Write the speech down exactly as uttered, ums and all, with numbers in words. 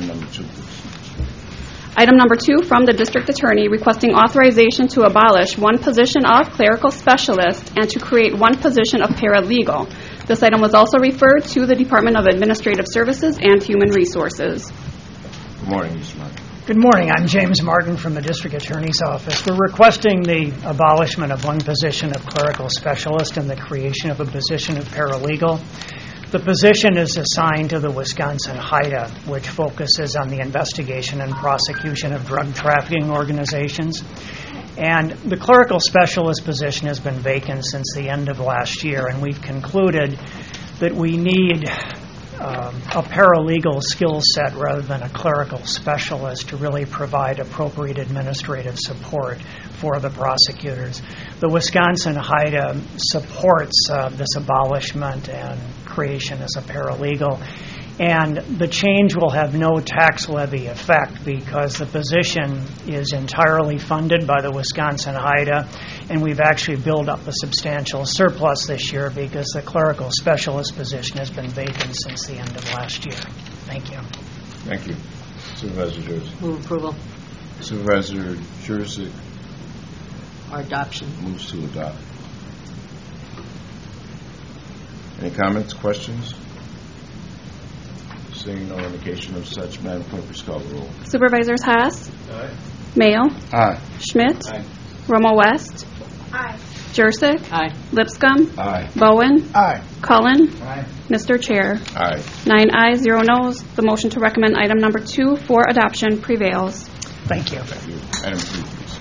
item number two, please. Item number two from the District Attorney requesting authorization to abolish one position of clerical specialist and to create one position of paralegal. This item was also referred to the Department of Administrative Services and Human Resources. Good morning, Mister Martin. Good morning. I'm James Martin from the District Attorney's Office. We're requesting the abolishment of one position of clerical specialist and the creation of a position of paralegal. The position is assigned to the Wisconsin HIDA, which focuses on the investigation and prosecution of drug trafficking organizations. And the clerical specialist position has been vacant since the end of last year, and we've concluded that we need um, a paralegal skill set rather than a clerical specialist to really provide appropriate administrative support for the prosecutors. The Wisconsin HIDA supports uh, this abolishment and creation as a paralegal, and the change will have no tax levy effect because the position is entirely funded by the Wisconsin HIDA, and we've actually built up a substantial surplus this year because the clerical specialist position has been vacant since the end of last year. Thank you. Thank you. Supervisor Jersey. Move approval Supervisor Jersey or adoption. moves to adopt. Any comments, questions? Seeing no indication of such, Madam Clerk, please call the roll. Supervisors Haas, Aye. Mayo, Aye. Schmidt, Aye. Romo West, Aye. Jursic, Aye. Lipscomb, Aye. Bowen, Aye. Cullen, Aye. Mister Chair. Aye. Nine ayes, zero noes. The motion to recommend item number two for adoption prevails. Thank you. Thank you. Item three.